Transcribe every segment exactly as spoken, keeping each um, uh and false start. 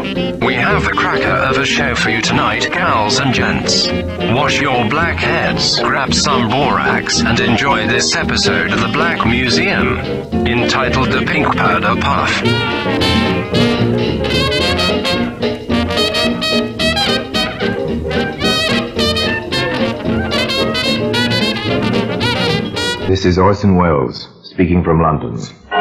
Radio. We have the cracker of a show for you tonight, gals and gents. Wash your black heads, grab some borax, and enjoy this episode of the Black Museum, entitled The Pink Powder Puff. This is Orson Welles, speaking from London.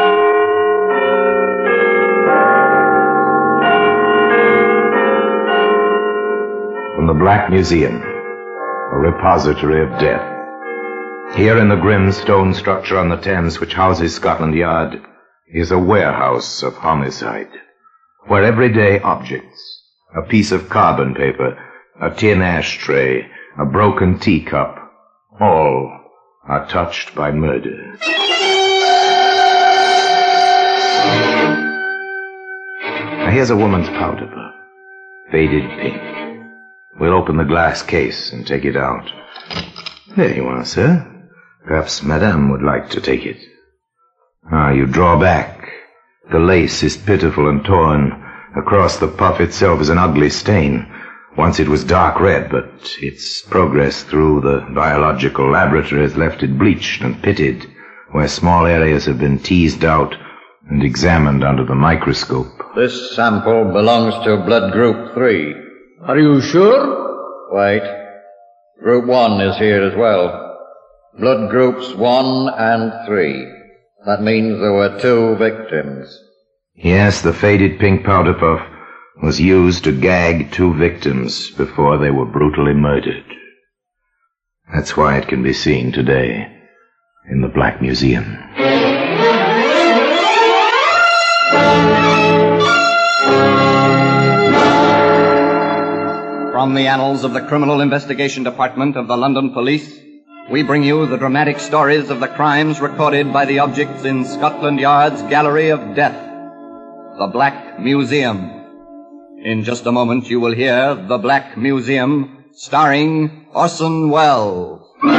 From the Black Museum, a repository of death. Here in the grim stone structure on the Thames which houses Scotland Yard is a warehouse of homicide, where everyday objects, a piece of carbon paper, a tin ashtray, a broken teacup, all are touched by murder. Now here's a woman's powder puff, faded pink. We'll open the glass case and take it out. There you are, sir. Perhaps Madame would like to take it. Ah, you draw back. The lace is pitiful and torn. Across the puff itself is an ugly stain. Once it was dark red, but its progress through the biological laboratory has left it bleached and pitted, where small areas have been teased out and examined under the microscope. This sample belongs to blood group three. Are you sure? Wait. Group one is here as well. Blood groups one and three. That means there were two victims. Yes, the faded pink powder puff was used to gag two victims before they were brutally murdered. That's why it can be seen today in the Black Museum. From the annals of the Criminal Investigation Department of the London Police, we bring you the dramatic stories of the crimes recorded by the objects in Scotland Yard's Gallery of Death, the Black Museum. In just a moment you will hear The Black Museum, starring Orson Welles.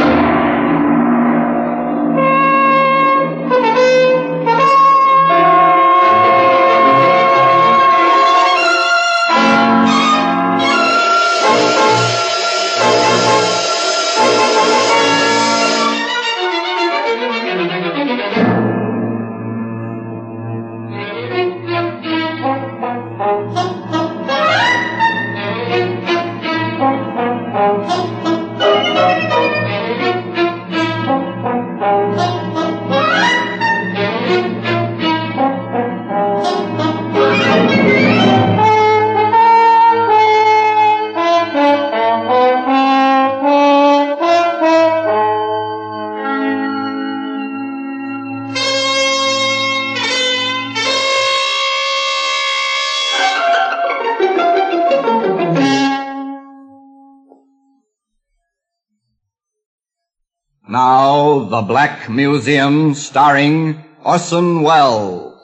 Now, The Black Museum, starring Orson Welles.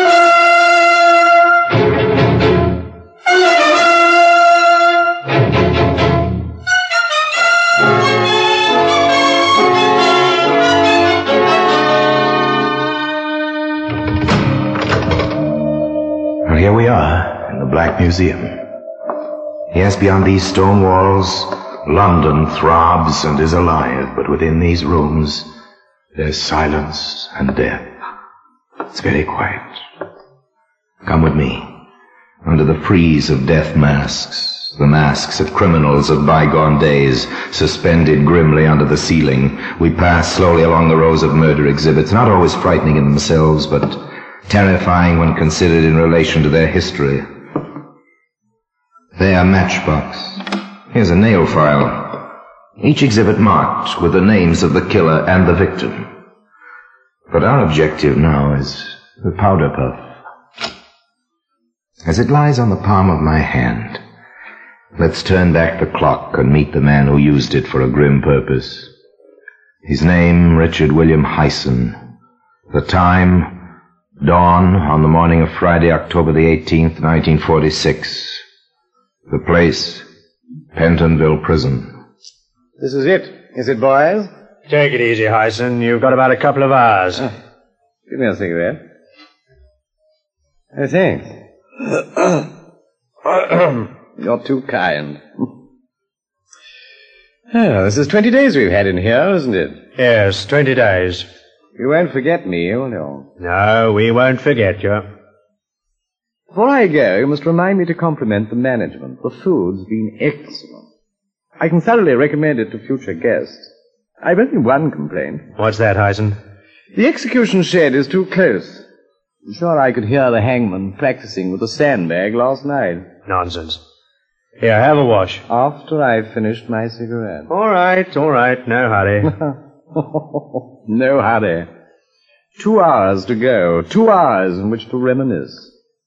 Well, here we are in the Black Museum. Yes, beyond these stone walls, London throbs and is alive, but within these rooms, there's silence and death. It's very quiet. Come with me. Under the frieze of death masks, the masks of criminals of bygone days, suspended grimly under the ceiling, we pass slowly along the rows of murder exhibits, not always frightening in themselves, but terrifying when considered in relation to their history. There, matchbox. Here's a nail file. Each exhibit marked with the names of the killer and the victim. But our objective now is the powder puff. As it lies on the palm of my hand, let's turn back the clock and meet the man who used it for a grim purpose. His name, Richard William Hyson. The time, dawn on the morning of Friday, October the eighteenth, nineteen forty-six. The place, Pentonville Prison. This is it. Is it, boys? Take it easy, Hyson. You've got about a couple of hours. Uh, give me a cigarette. Hey, thanks. You're too kind. Oh, this is twenty days we've had in here, isn't it? Yes, twenty days. You won't forget me, will you? No, we won't forget you. Before I go, you must remind me to compliment the management. The food's been excellent. I can thoroughly recommend it to future guests. I've only one complaint. What's that, Hyson? The execution shed is too close. I'm sure I could hear the hangman practicing with a sandbag last night. Nonsense. Here, have a wash. After I've finished my cigarette. All right, all right, no hurry. No hurry. Two hours to go. Two hours in which to reminisce.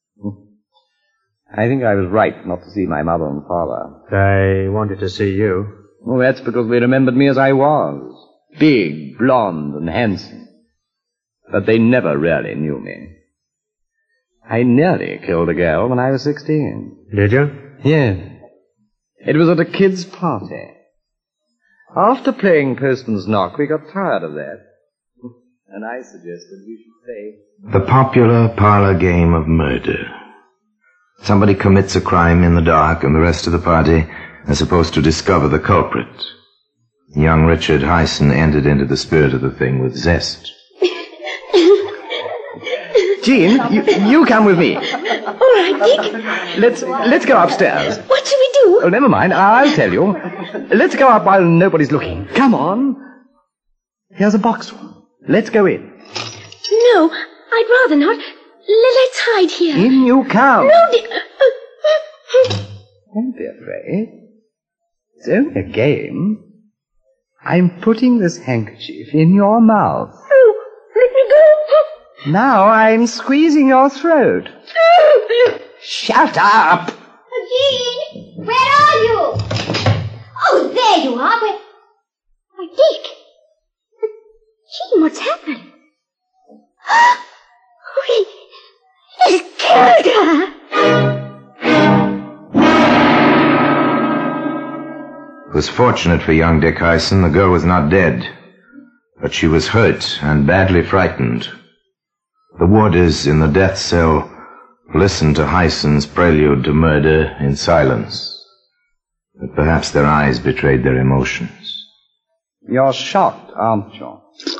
I think I was right not to see my mother and father. They wanted to see you. Well, that's because they remembered me as I was. Big, blonde, and handsome. But they never really knew me. I nearly killed a girl when I was sixteen. Did you? Yes. It was at a kid's party. After playing Postman's Knock, we got tired of that. And I suggested we should play The popular parlor game of murder. Somebody commits a crime in the dark, and the rest of the party are supposed to discover the culprit. Young Richard Hyson entered into the spirit of the thing with zest. Jean, you, you come with me. All right, Dick. Let's let's go upstairs. What shall we do? Oh, never mind. I'll tell you. Let's go up while nobody's looking. Come on. Here's a box. Let's go in. No, I'd rather not. L- let's hide here. In you come. No, Dick. Don't be afraid. It's only a game. I'm putting this handkerchief in your mouth. Oh, let me go. Now I'm squeezing your throat. Shut up! Jean, where are you? Oh, there you are. Where... Why, Dick. Jean, what's happened? Oh, he... he's killed her. It was fortunate for young Dick Hyson the girl was not dead, but she was hurt and badly frightened. The warders in the death cell listened to Hyson's prelude to murder in silence, but perhaps their eyes betrayed their emotions. You're shocked, aren't you?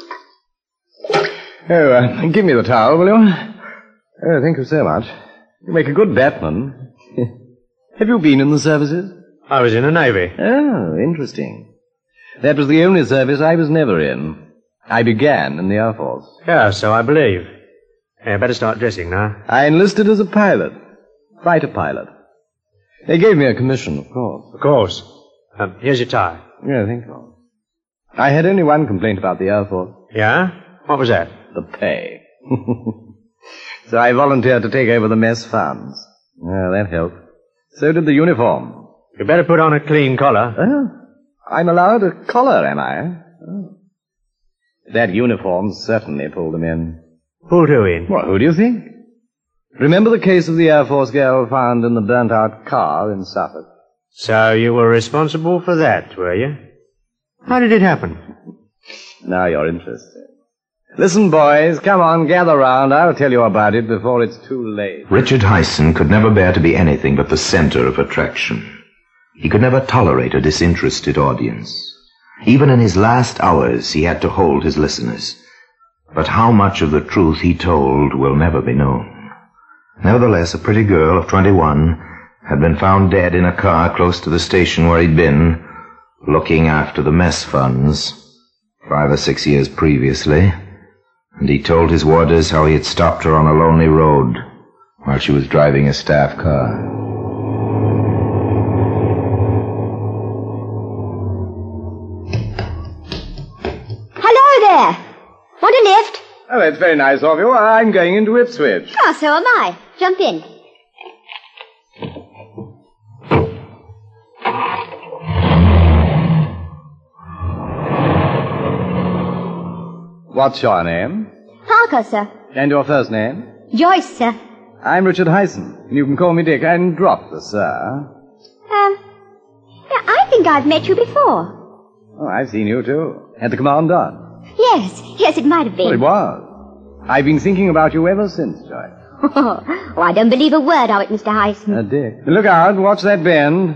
Oh, uh, give me the towel, will you? Oh, thank you so much. You make a good Batman. Have you been in the services? I was in the Navy. Oh, interesting. That was the only service I was never in. I began in the Air Force. Yeah, so I believe. Yeah, better start dressing now. I enlisted as a pilot. Fighter pilot. They gave me a commission, of course. Of course. Um, here's your tie. Yeah, thank you. I had only one complaint about the Air Force. Yeah? What was that? The pay. So I volunteered to take over the mess funds. Well, that helped. So did the uniform. You better put on a clean collar. Oh, I'm allowed a collar, am I? Oh. That uniform certainly pulled them in. Pulled who in? Well, who do you think? Remember the case of the Air Force girl found in the burnt-out car in Suffolk? So you were responsible for that, were you? How did it happen? Now you're interested. Listen, boys, come on, gather round. I'll tell you about it before it's too late. Richard Hyson could never bear to be anything but the center of attraction. He could never tolerate a disinterested audience. Even in his last hours, he had to hold his listeners. But how much of the truth he told will never be known. Nevertheless, a pretty girl of twenty-one had been found dead in a car close to the station where he'd been, looking after the mess funds, five or six years previously, and he told his warders how he had stopped her on a lonely road while she was driving a staff car. Hello there. Want a lift? Oh, that's very nice of you. I'm going into Ipswich. Oh, so am I. Jump in. What's your name? Parker, sir. And your first name? Joyce, sir. I'm Richard Hyson. You can call me Dick and drop the sir. Um, yeah, I think I've met you before. Oh, I've seen you, too. At the Commandant. Yes, yes, it might have been. Well, it was. I've been thinking about you ever since, Joyce. Oh, I don't believe a word of it, Mister Hyson. Uh, Dick. Look out, watch that bend.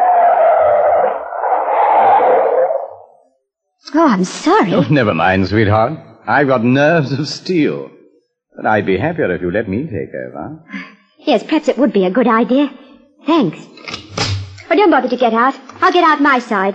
Oh, I'm sorry. Oh, never mind, sweetheart. I've got nerves of steel. But I'd be happier if you let me take over. Yes, perhaps it would be a good idea. Thanks. But don't bother to get out. I'll get out my side.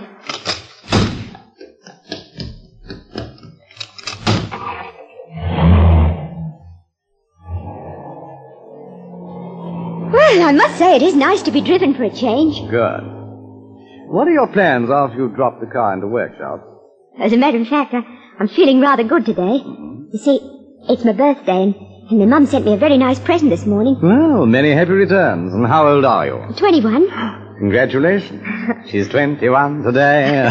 Well, I must say it is nice to be driven for a change. Good. What are your plans after you drop the car into workshop? As a matter of fact, I, I'm feeling rather good today. Mm-hmm. You see, it's my birthday, and, and my mum sent me a very nice present this morning. Well, many happy returns. And how old are you? Twenty-one. Congratulations. She's twenty-one today.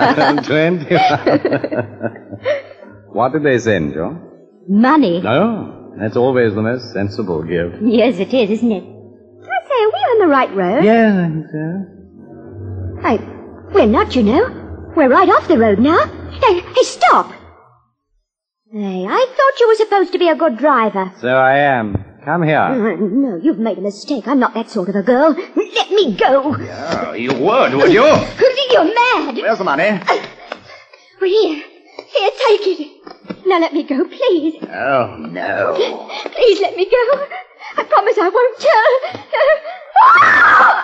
twenty-one. What did they send you? Money. No, that's always the most sensible gift. Yes, it is, isn't it? I say, are we on the right road? Yes, I think so. I, we're not, you know. We're right off the road now. Hey, hey, stop! Hey, I thought you were supposed to be a good driver. So I am. Come here. Uh, no, you've made a mistake. I'm not that sort of a girl. Let me go. Yeah, you would, would you? You're mad. Where's the money? Uh, well, here. Here, take it. Now let me go, please. Oh, no. Please let me go. I promise I won't tell. Ah!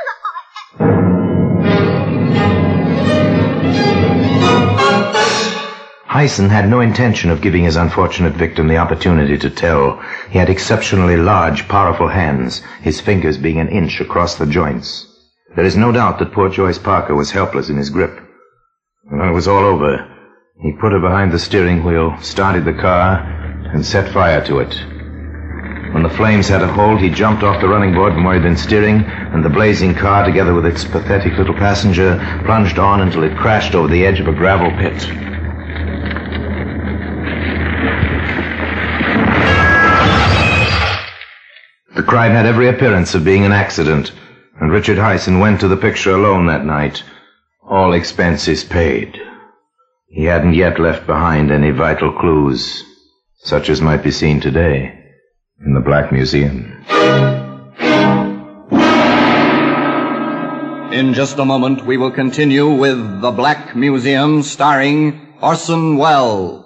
Hyson had no intention of giving his unfortunate victim the opportunity to tell. He had exceptionally large, powerful hands, his fingers being an inch across the joints. There is no doubt that poor Joyce Parker was helpless in his grip. And when it was all over, he put her behind the steering wheel, started the car, and set fire to it. When the flames had a hold, he jumped off the running board from where he'd been steering, and the blazing car, together with its pathetic little passenger, plunged on until it crashed over the edge of a gravel pit. The crime had every appearance of being an accident, and Richard Hyson went to the picture alone that night, all expenses paid. He hadn't yet left behind any vital clues, such as might be seen today in the Black Museum. In just a moment, we will continue with The Black Museum, starring Orson Welles.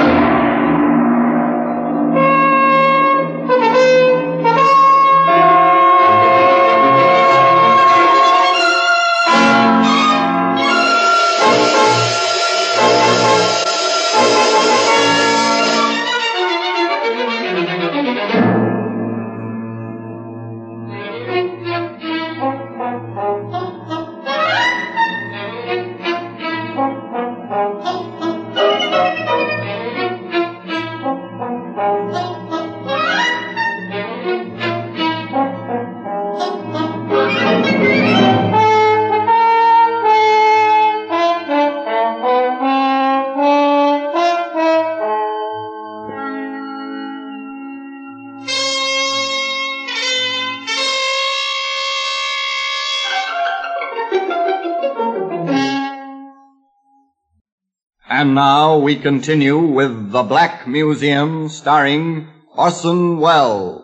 And now we continue with The Black Museum, starring Orson Welles.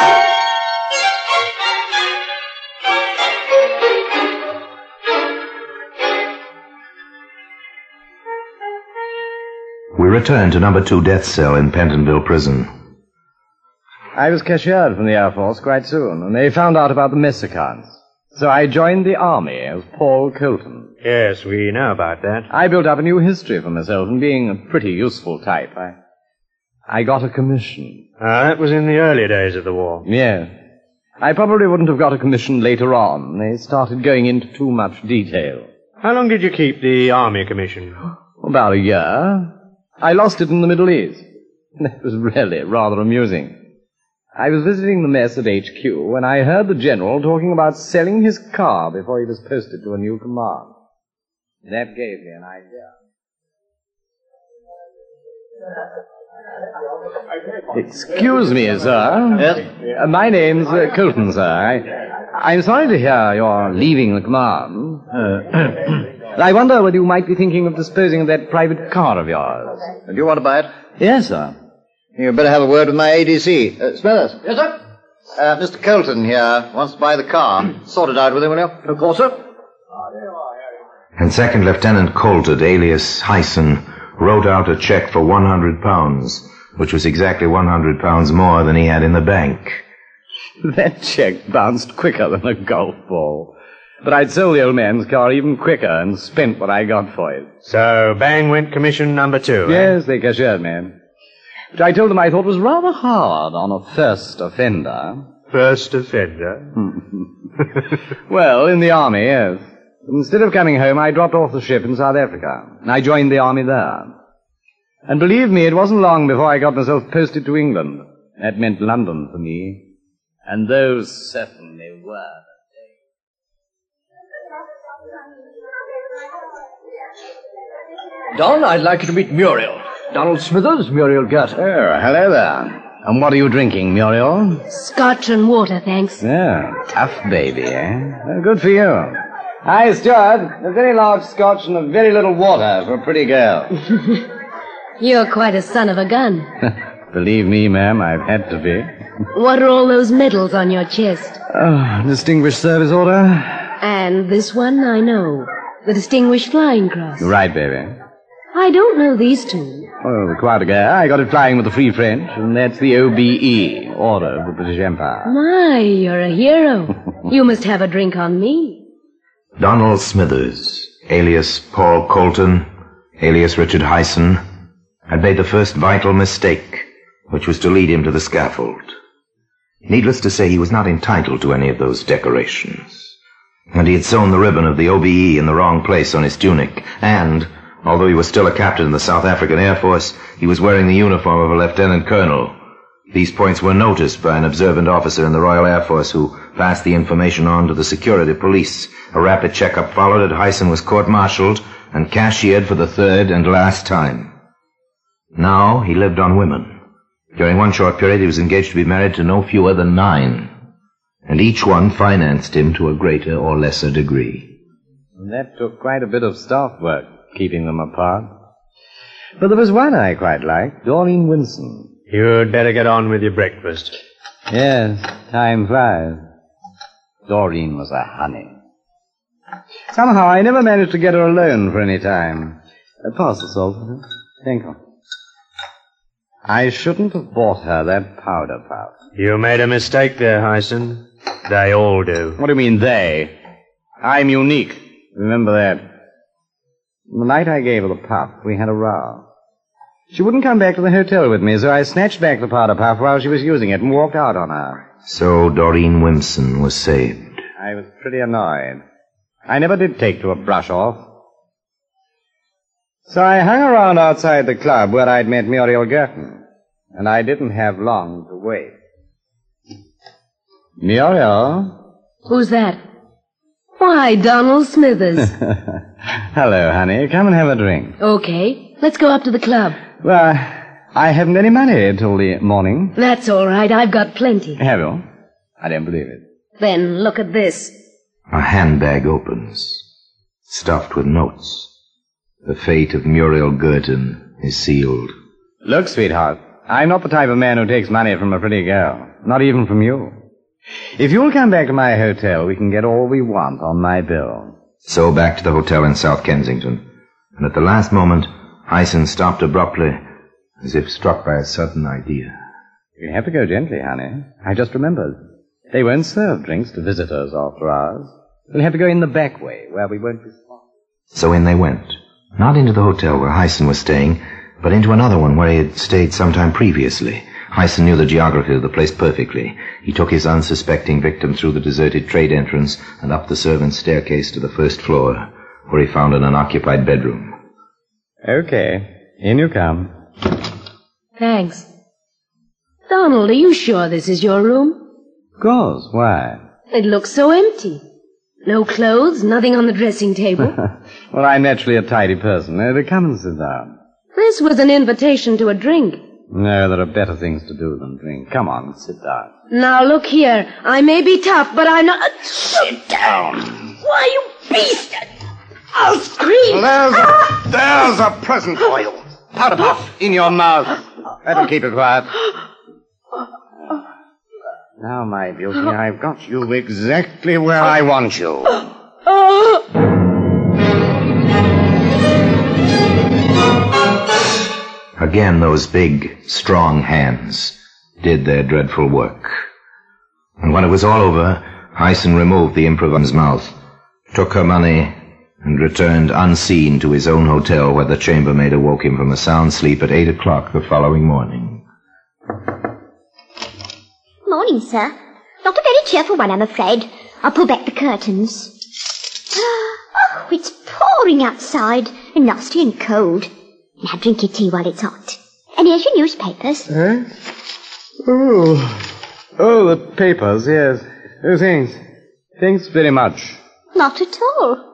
We returned to number two death cell in Pentonville Prison. I was cashiered from the Air Force quite soon, and they found out about the mess accounts. So I joined the Army as Paul Colton. Yes, we know about that. I built up a new history for myself, and being a pretty useful type, I I got a commission. Uh, that was in the early days of the war. Yeah. I probably wouldn't have got a commission later on. They started going into too much detail. How long did you keep the Army commission? About a year. I lost it in the Middle East. That was really rather amusing. I was visiting the mess at H Q when I heard the general talking about selling his car before he was posted to a new command. That gave me an idea. Excuse me, sir. Yes? Uh, my name's uh, Colton, sir. I, I'm sorry to hear you're leaving the command. Uh, I wonder whether you might be thinking of disposing of that private car of yours. Do you want to buy it? Yes, sir. You'd better have a word with my A D C. Uh, Smithers. Yes, sir? Uh, Mister Colton here wants to buy the car. Sort it out with him, will you? Of course, sir. And Second Lieutenant Colton, alias Hyson, wrote out a check for one hundred pounds, which was exactly one hundred pounds more than he had in the bank. That check bounced quicker than a golf ball. But I'd sold the old man's car even quicker and spent what I got for it. So, bang went commission number two, Yes, eh? they cashiered me. Which I told them I thought was rather hard on a first offender. First offender. Well, in the army, yes. Instead of coming home, I dropped off the ship in South Africa. And I joined the army there. And believe me, it wasn't long before I got myself posted to England. That meant London for me. And those certainly were. Don, I'd like you to meet Muriel. Donald Smithers, Muriel Girton. Oh, hello there. And what are you drinking, Muriel? Scotch and water, thanks. Yeah, tough baby, eh? Well, good for you. Hi, Stuart. A very large scotch and a very little water for a pretty girl. You're quite a son of a gun. Believe me, ma'am, I've had to be. What are all those medals on your chest? Oh, Distinguished Service Order? And this one, I know. The Distinguished Flying Cross. Right, baby. I don't know these two. Oh, quite a guy. I got it flying with the Free French, and that's the O B E, Order of the British Empire. My, you're a hero. You must have a drink on me. Donald Smithers, alias Paul Colton, alias Richard Hyson, had made the first vital mistake, which was to lead him to the scaffold. Needless to say, he was not entitled to any of those decorations. And he had sewn the ribbon of the O B E in the wrong place on his tunic, and, although he was still a captain in the South African Air Force, he was wearing the uniform of a lieutenant colonel. These points were noticed by an observant officer in the Royal Air Force who passed the information on to the security police. A rapid checkup followed, and Hyson was court-martialed and cashiered for the third and last time. Now he lived on women. During one short period, he was engaged to be married to no fewer than nine, and each one financed him to a greater or lesser degree. That took quite a bit of staff work, keeping them apart. But there was one I quite liked, Doreen Winson. You'd better get on with your breakfast. Yes, time flies. Doreen was a honey. Somehow I never managed to get her alone for any time. Uh, pass the salt. Thank you. I shouldn't have bought her that powder puff. You made a mistake there, Hyson. They all do. What do you mean, they? I'm unique. Remember that. The night I gave her the puff, we had a row. She wouldn't come back to the hotel with me, so I snatched back the powder puff while she was using it and walked out on her. So Doreen Winson was saved. I was pretty annoyed. I never did take to a brush-off. So I hung around outside the club where I'd met Muriel Girton, and I didn't have long to wait. Muriel? Who's that? Why, Donald Smithers. Hello, honey. Come and have a drink. Okay, let's go up to the club. Well, I haven't any money till the morning. That's all right, I've got plenty. Have you? I don't believe it. Then look at this. A handbag opens, stuffed with notes. The fate of Muriel Girton is sealed. Look, sweetheart, I'm not the type of man who takes money from a pretty girl. Not even from you. If you'll come back to my hotel, we can get all we want on my bill. So back to the hotel in South Kensington. And at the last moment, Hyson stopped abruptly, as if struck by a sudden idea. You have to go gently, honey. I just remembered. They won't serve drinks to visitors after hours. We'll have to go in the back way, where we won't be spotted. So in they went. Not into the hotel where Hyson was staying, but into another one where he had stayed some time previously. Hyson knew the geography of the place perfectly. He took his unsuspecting victim through the deserted trade entrance and up the servants' staircase to the first floor, where he found an unoccupied bedroom. Okay, in you come. Thanks. Donald, are you sure this is your room? Of course, why? It looks so empty. No clothes, nothing on the dressing table. Well, I'm naturally a tidy person. Uh, come and sit down. This was an invitation to a drink. No, there are better things to do than drink. Come on, sit down. Now, look here. I may be tough, but I'm not... Uh, sit down. Why, you beast! I'll scream. There's a, there's a present for you. Powder puff in your mouth. Better keep it quiet. Now, my beauty, I've got you exactly where I want you. Again, those big, strong hands did their dreadful work. And when it was all over, Hyson removed the improviser's mouth, took her money, and returned unseen to his own hotel, where the chambermaid awoke him from a sound sleep at eight o'clock the following morning. Morning, sir. Not a very cheerful one, I'm afraid. I'll pull back the curtains. Oh, it's pouring outside, and nasty and cold. Now drink your tea while it's hot. And here's your newspapers. Eh? Oh. Oh, the papers, yes. Oh, thanks. Thanks very much. Not at all.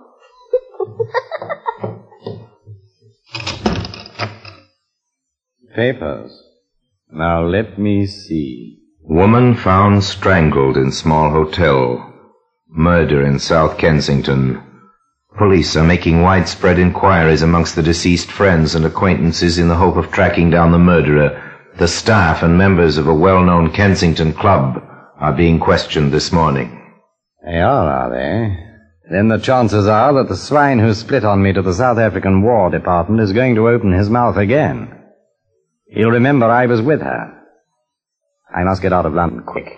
Papers. Now let me see. Woman found strangled in small hotel. Murder in South Kensington. Police are making widespread inquiries amongst the deceased friends and acquaintances in the hope of tracking down the murderer. The staff and members of a well-known Kensington club are being questioned this morning. They are, are they? Then the chances are that the swine who split on me to the South African War Department is going to open his mouth again. He'll remember I was with her. I must get out of London quick.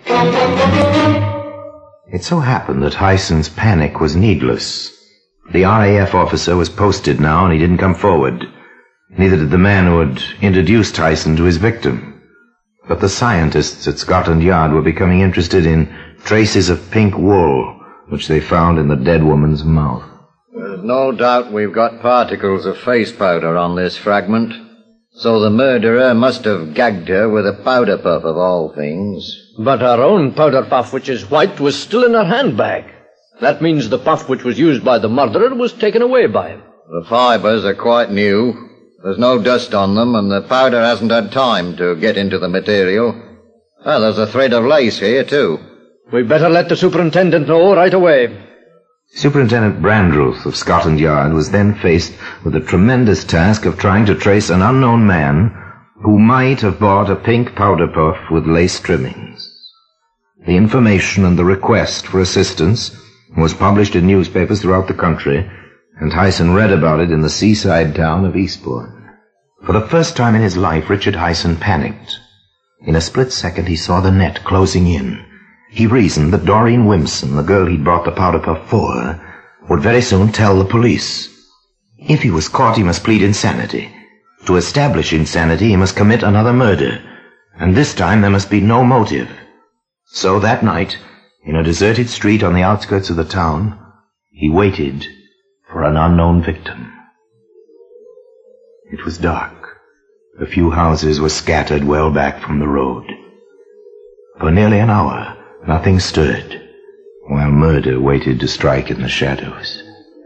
It so happened that Hyson's panic was needless. The R A F officer was posted now, and he didn't come forward. Neither did the man who had introduced Hyson to his victim. But the scientists at Scotland Yard were becoming interested in traces of pink wool, which they found in the dead woman's mouth. There's no doubt we've got particles of face powder on this fragment. So the murderer must have gagged her with a powder puff of all things. But her own powder puff, which is white, was still in her handbag. That means the puff which was used by the murderer was taken away by him. The fibers are quite new. There's no dust on them, and the powder hasn't had time to get into the material. Well, there's a thread of lace here, too. We'd better let the superintendent know right away. Superintendent Brandreuth of Scotland Yard was then faced with the tremendous task of trying to trace an unknown man who might have bought a pink powder puff with lace trimmings. The information and the request for assistance was published in newspapers throughout the country, and Hyson read about it in the seaside town of Eastbourne. For the first time in his life, Richard Hyson panicked. In a split second, he saw the net closing in. He reasoned that Doreen Wimpson, the girl he'd bought the powder puff for, would very soon tell the police. If he was caught, he must plead insanity. To establish insanity, he must commit another murder, and this time there must be no motive. So that night, in a deserted street on the outskirts of the town, he waited for an unknown victim. It was dark. A few houses were scattered well back from the road. For nearly an hour, nothing stirred, while murder waited to strike in the shadows.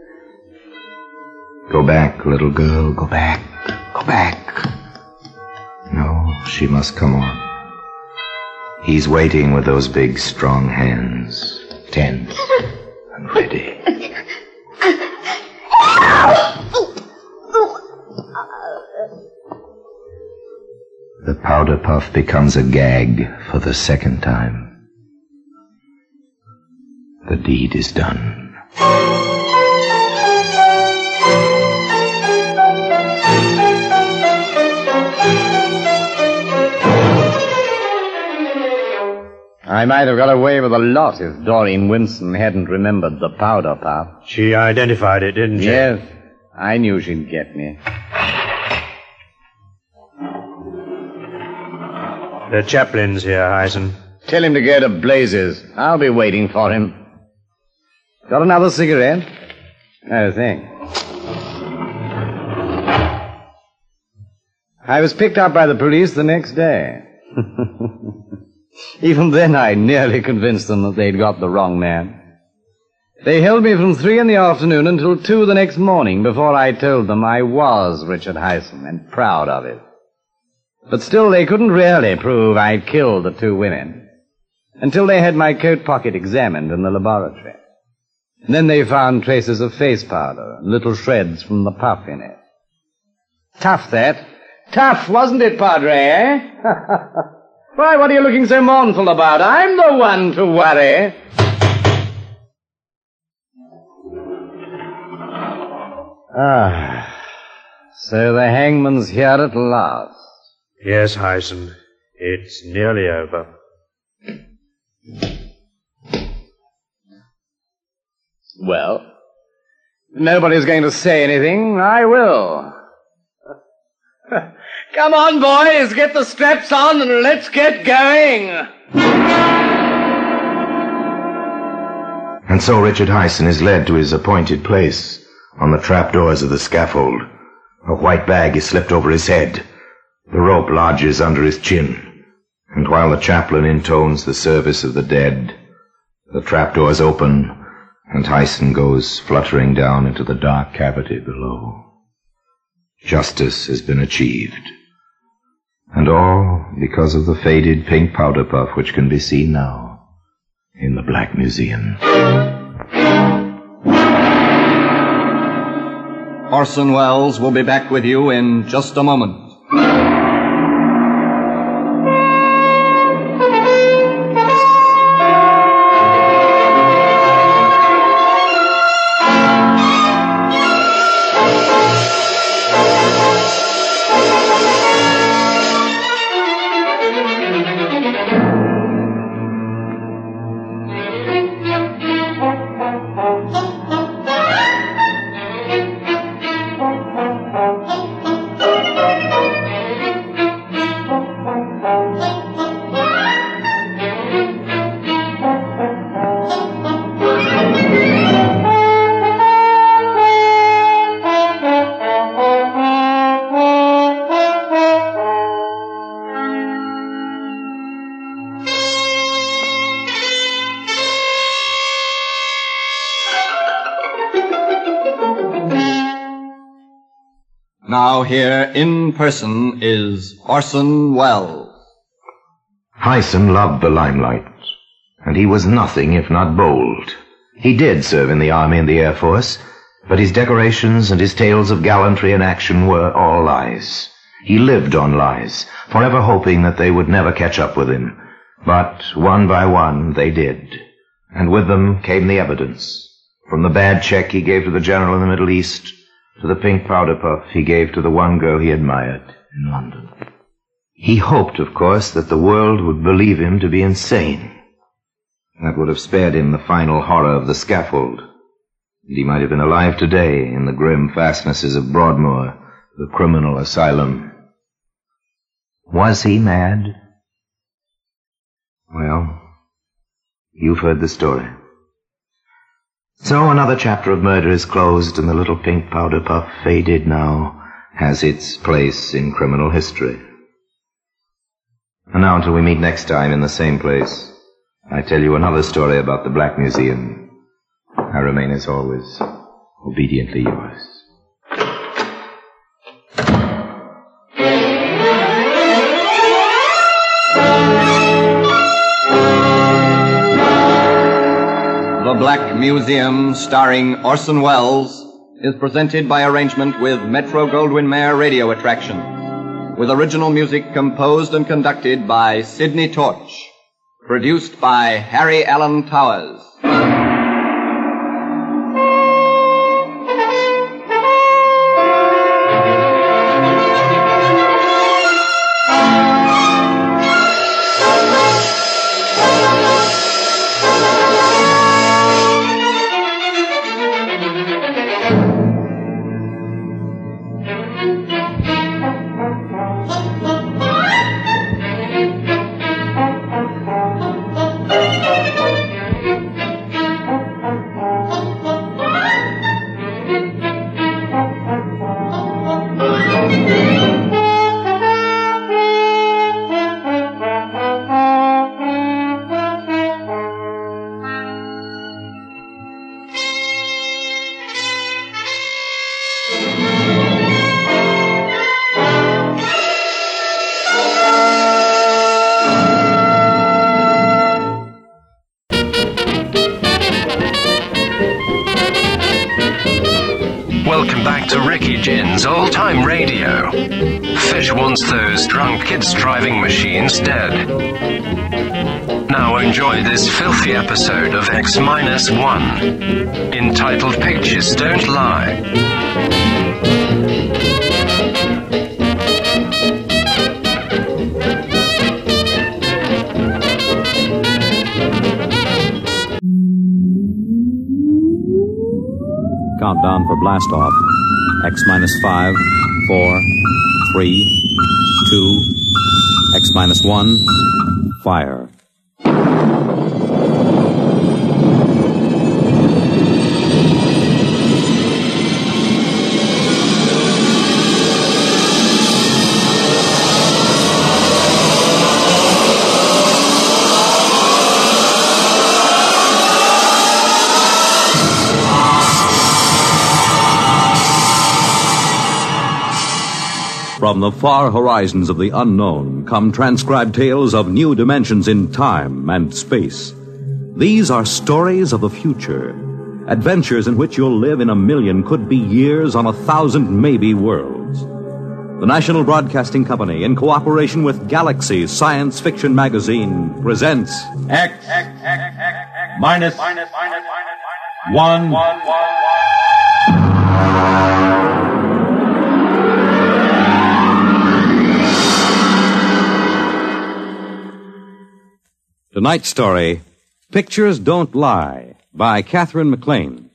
Go back, little girl, go back, go back. No, she must come on. He's waiting with those big, strong hands, tense and ready. The powder puff becomes a gag for the second time. The deed is done. I might have got away with a lot if Doreen Winston hadn't remembered the powder puff. She identified it, didn't she? Yes. I knew she'd get me. The chaplain's here, Hyson. Tell him to go to blazes. I'll be waiting for him. Got another cigarette? No, thanks. I was picked up by the police the next day. Even then, I nearly convinced them that they'd got the wrong man. They held me from three in the afternoon until two the next morning before I told them I was Richard Hyson and proud of it. But still, they couldn't really prove I'd killed the two women until they had my coat pocket examined in the laboratory. And then they found traces of face powder and little shreds from the puff in it. Tough, that, Tough, wasn't it, Padre, eh? Why, what are you looking so mournful about? I'm the one to worry. Ah, so the hangman's here at last. Yes, Hyson. It's nearly over. Well, nobody's going to say anything. I will. Come on, boys, get the straps on and let's get going. And so Richard Hyson is led to his appointed place on the trapdoors of the scaffold. A white bag is slipped over his head. The rope lodges under his chin. And while the chaplain intones the service of the dead, the trapdoors open, and Hyson goes fluttering down into the dark cavity below. Justice has been achieved. And all because of the faded pink powder puff which can be seen now in the Black Museum. Orson Welles will be back with you in just a moment. Now here in person is Orson Welles. Hyson loved the limelight, and he was nothing if not bold. He did serve in the Army and the Air Force, but his decorations and his tales of gallantry and action were all lies. He lived on lies, forever hoping that they would never catch up with him. But one by one they did, and with them came the evidence. From the bad check he gave to the general in the Middle East, to the pink powder puff he gave to the one girl he admired in London. He hoped, of course, that the world would believe him to be insane. That would have spared him the final horror of the scaffold. And he might have been alive today in the grim fastnesses of Broadmoor, the criminal asylum. Was he mad? Well, you've heard the story. So another chapter of murder is closed, and the little pink powder puff, faded now, has its place in criminal history. And now, until we meet next time in the same place, I tell you another story about the Black Museum. I remain, as always, obediently yours. The Black Museum, starring Orson Welles, is presented by arrangement with Metro-Goldwyn-Mayer Radio Attractions, with original music composed and conducted by Sidney Torch, produced by Harry Allen Towers. welcome back to Ricky Gin's old-time radio. Fish wants those drunk kids driving machines dead. Now enjoy this filthy episode of X minus one, entitled Pictures Don't Lie. Countdown for blast off. X minus five, four, three, two, X minus one, fire. From the far horizons of the unknown come transcribed tales of new dimensions in time and space. These are stories of the future, adventures in which you'll live in a million, could be years, on a thousand maybe worlds. The National Broadcasting Company, in cooperation with Galaxy Science Fiction Magazine, presents X, X, X, X, X minus, minus, minus, minus, one, one, one. Tonight's story, Pictures Don't Lie, by Catherine McLean.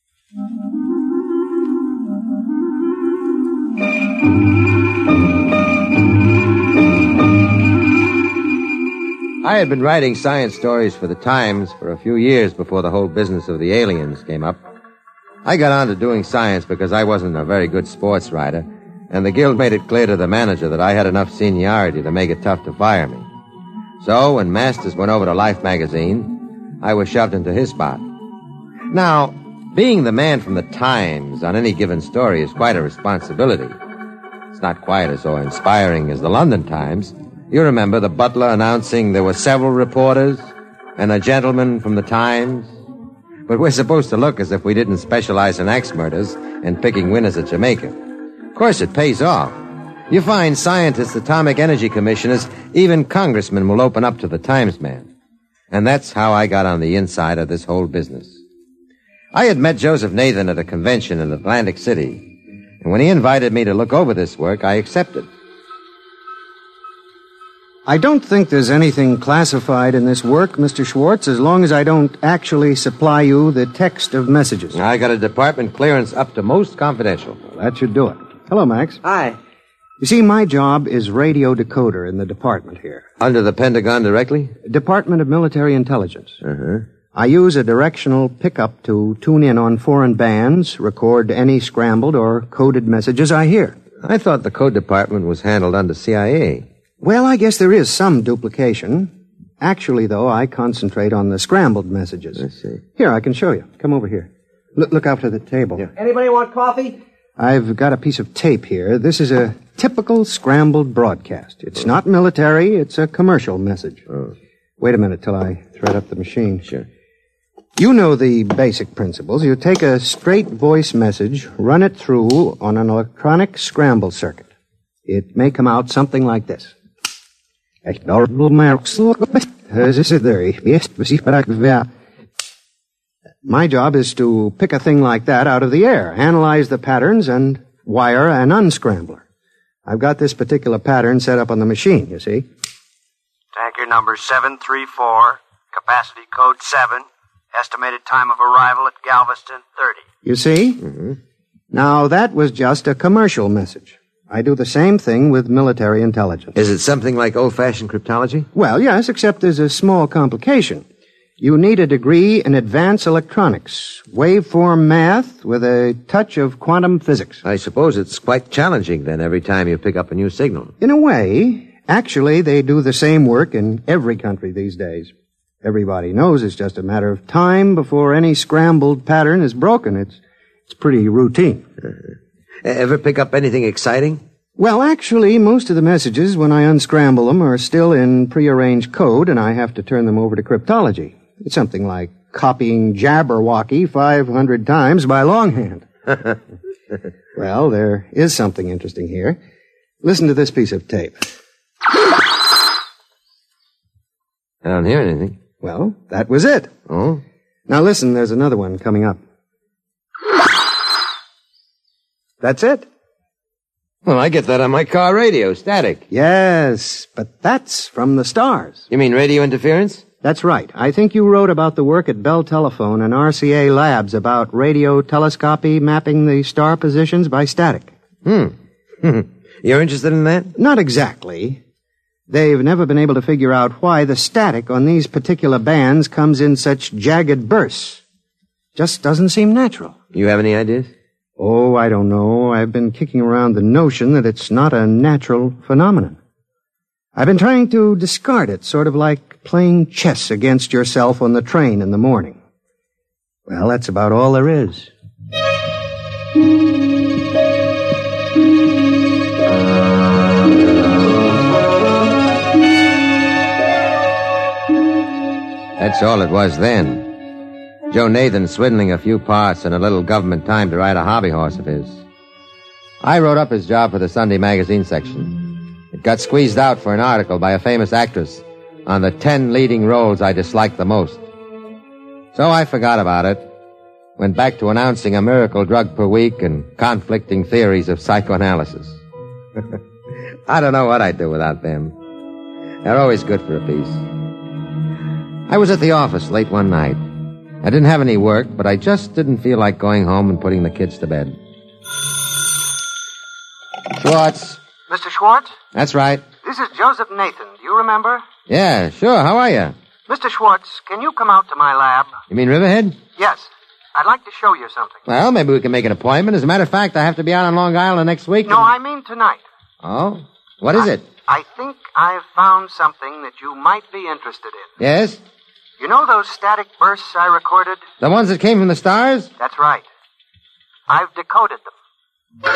I had been writing science stories for the Times for a few years before the whole business of the aliens came up. I got on to doing science because I wasn't a very good sports writer, and the Guild made it clear to the manager that I had enough seniority to make it tough to fire me. So, when Masters went over to Life magazine, I was shoved into his spot. Now, being the man from the Times on any given story is quite a responsibility. It's not quite as so inspiring as the London Times. You remember the butler announcing there were several reporters and a gentleman from the Times? But we're supposed to look as if we didn't specialize in axe murders and picking winners at Jamaica. Of course, it pays off. You find scientists, atomic energy commissioners, even congressmen will open up to the Times man. And that's how I got on the inside of this whole business. I had met Joseph Nathan at a convention in Atlantic City, and when he invited me to look over this work, I accepted. I don't think there's anything classified in this work, Mister Schwartz, as long as I don't actually supply you the text of messages. I got a department clearance up to most confidential. Well, that should do it. Hello, Max. Hi. You see, my job is radio decoder in the department here. Under the Pentagon directly? Department of Military Intelligence. Uh-huh. I use a directional pickup to tune in on foreign bands, record any scrambled or coded messages I hear. I thought the code department was handled under C I A. Well, I guess there is some duplication. Actually, though, I concentrate on the scrambled messages. I see. Here, I can show you. Come over here. Look, look out to the table. Yeah. Anybody want coffee? I've got a piece of tape here. This is a typical scrambled broadcast. It's oh. not military. It's a commercial message. Oh. Wait a minute till I thread up the machine. Sure. You know the basic principles. You take a straight voice message, run it through on an electronic scramble circuit. It may come out something like this. My job is to pick a thing like that out of the air, analyze the patterns, and wire an unscrambler. I've got this particular pattern set up on the machine, you see. Tanker number seven three four, capacity code seven, estimated time of arrival at Galveston, thirty. You see? Mm-hmm. Now, that was just a commercial message. I do the same thing with military intelligence. Is it something like old-fashioned cryptology? Well, yes, except there's a small complication. You need a degree in advanced electronics, waveform math with a touch of quantum physics. I suppose it's quite challenging, then, every time you pick up a new signal. In a way. Actually, they do the same work in every country these days. Everybody knows it's just a matter of time before any scrambled pattern is broken. It's, it's pretty routine. Uh-huh. Ever pick up anything exciting? Well, actually, most of the messages, when I unscramble them, are still in prearranged code, and I have to turn them over to cryptology. It's something like copying Jabberwocky five hundred times by longhand. Well, there is something interesting here. Listen to this piece of tape. I don't hear anything. Well, that was it. Oh? Now listen, there's another one coming up. That's it. Well, I get that on my car radio, static. Yes, but that's from the stars. You mean radio interference? That's right. I think you wrote about the work at Bell Telephone and R C A Labs about radio telescopy mapping the star positions by static. Hmm. You're interested in that? Not exactly. They've never been able to figure out why the static on these particular bands comes in such jagged bursts. Just doesn't seem natural. You have any ideas? Oh, I don't know. I've been kicking around the notion that it's not a natural phenomenon. I've been trying to discard it, sort of like playing chess against yourself on the train in the morning. Well, that's about all there is. That's all it was then. Joe Nathan swindling a few parts and a little government time to ride a hobby horse of his. I wrote up his job for the Sunday magazine section. It got squeezed out for an article by a famous actress on the ten leading roles I disliked the most. So I forgot about it, went back to announcing a miracle drug per week and conflicting theories of psychoanalysis. I don't know what I'd do without them. They're always good for a piece. I was at the office late one night. I didn't have any work, but I just didn't feel like going home and putting the kids to bed. Schwartz. Mister Schwartz? That's right. This is Joseph Nathan. Do you remember? Yeah, sure. How are you? Mister Schwartz, can you come out to my lab? You mean Riverhead? Yes. I'd like to show you something. Well, maybe we can make an appointment. As a matter of fact, I have to be out on Long Island next week. No, and... I mean tonight. Oh? What is I, it? I think I've found something that you might be interested in. Yes? You know those static bursts I recorded? The ones that came from the stars? That's right. I've decoded them.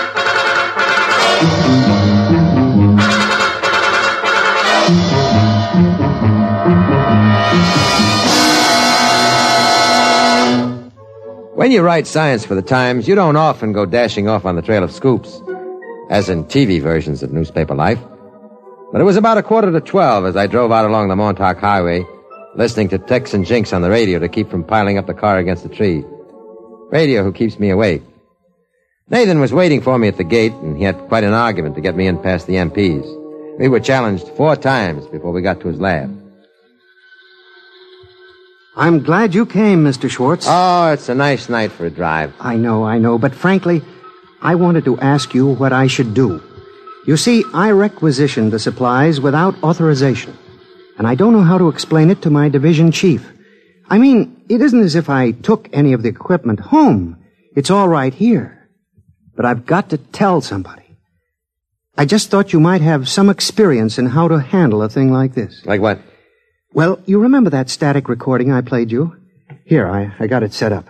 When you write science for the Times, you don't often go dashing off on the trail of scoops, as in T V versions of newspaper life. But it was about a quarter to twelve as I drove out along the Montauk Highway, listening to Tex and Jinx on the radio to keep from piling up the car against a tree. Radio who keeps me awake. Nathan was waiting for me at the gate, and he had quite an argument to get me in past the M Ps. We were challenged four times before we got to his lab. I'm glad you came, Mister Schwartz. Oh, it's a nice night for a drive. I know, I know, but frankly, I wanted to ask you what I should do. You see, I requisitioned the supplies without authorization, and I don't know how to explain it to my division chief. I mean, it isn't as if I took any of the equipment home. It's all right here. But I've got to tell somebody. I just thought you might have some experience in how to handle a thing like this. Like what? Well, you remember that static recording I played you? Here, I, I got it set up.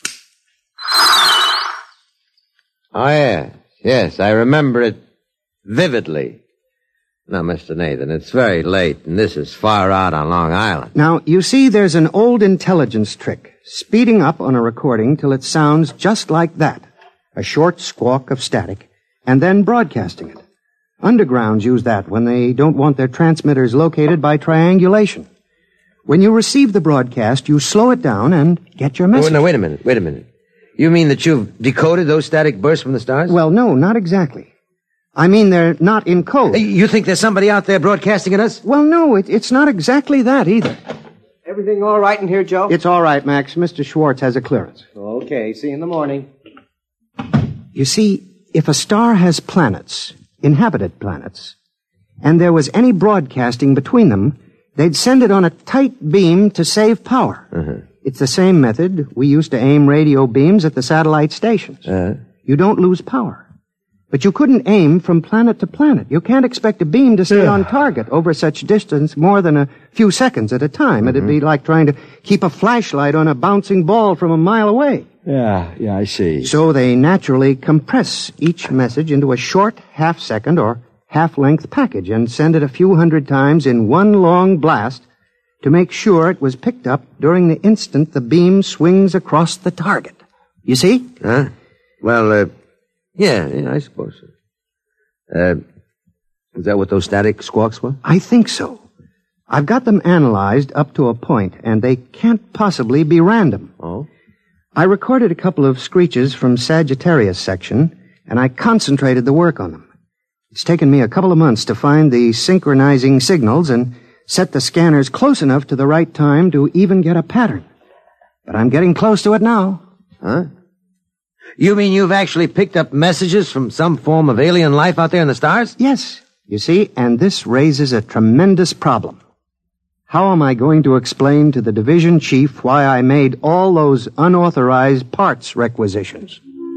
Oh, yes. Yes, I remember it vividly. Now, Mister Nathan, it's very late, and this is far out on Long Island. Now, you see, there's an old intelligence trick, speeding up on a recording till it sounds just like that, a short squawk of static, and then broadcasting it. Undergrounds use that when they don't want their transmitters located by triangulation. When you receive the broadcast, you slow it down and get your message. Oh, no, wait a minute, wait a minute. You mean that you've decoded those static bursts from the stars? Well, no, not exactly. I mean, they're not in code. You think there's somebody out there broadcasting at us? Well, no, it, it's not exactly that either. Everything all right in here, Joe? It's all right, Max. Mister Schwartz has a clearance. Okay, see you in the morning. You see, if a star has planets, inhabited planets, and there was any broadcasting between them, they'd send it on a tight beam to save power. Uh-huh. It's the same method we used to aim radio beams at the satellite stations. Uh-huh. You don't lose power. But you couldn't aim from planet to planet. You can't expect a beam to stay on target over such distance more than a few seconds at a time. Mm-hmm. It'd be like trying to keep a flashlight on a bouncing ball from a mile away. Yeah, yeah, I see. So they naturally compress each message into a short half-second or half-length package and send it a few hundred times in one long blast to make sure it was picked up during the instant the beam swings across the target. You see? Huh? Well, uh, yeah, yeah, I suppose so. Uh, is that what those static squawks were? I think so. I've got them analyzed up to a point, and they can't possibly be random. Oh? I recorded a couple of screeches from Sagittarius section, and I concentrated the work on them. It's taken me a couple of months to find the synchronizing signals and set the scanners close enough to the right time to even get a pattern. But I'm getting close to it now. Huh? You mean you've actually picked up messages from some form of alien life out there in the stars? Yes. You see, and this raises a tremendous problem. How am I going to explain to the division chief why I made all those unauthorized parts requisitions?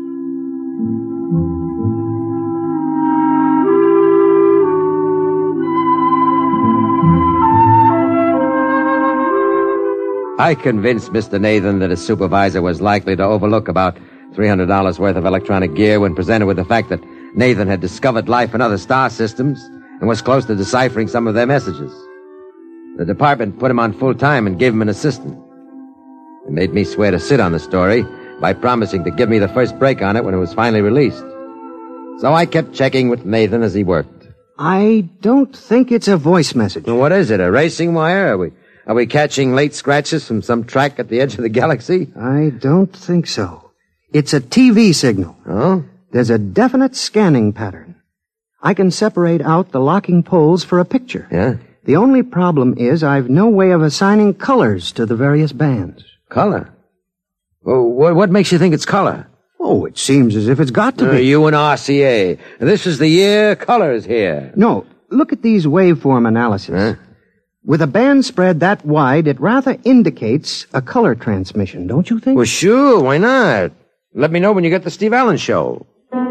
I convinced Mister Nathan that his supervisor was likely to overlook about three hundred dollars worth of electronic gear when presented with the fact that Nathan had discovered life in other star systems and was close to deciphering some of their messages. The department put him on full time and gave him an assistant. They made me swear to sit on the story by promising to give me the first break on it when it was finally released. So I kept checking with Nathan as he worked. I don't think it's a voice message. Well, what is it, a racing wire? Are we, are we catching late scratches from some track at the edge of the galaxy? I don't think so. It's a T V signal. Oh? There's a definite scanning pattern. I can separate out the locking poles for a picture. Yeah? The only problem is I've no way of assigning colors to the various bands. Color? Well, what, what makes you think it's color? Oh, it seems as if it's got to uh, be. You and R C A. This is the year color's here. No, look at these waveform analyses. Huh? With a band spread that wide, it rather indicates a color transmission, don't you think? Well, sure, why not? Let me know when you get the Steve Allen show.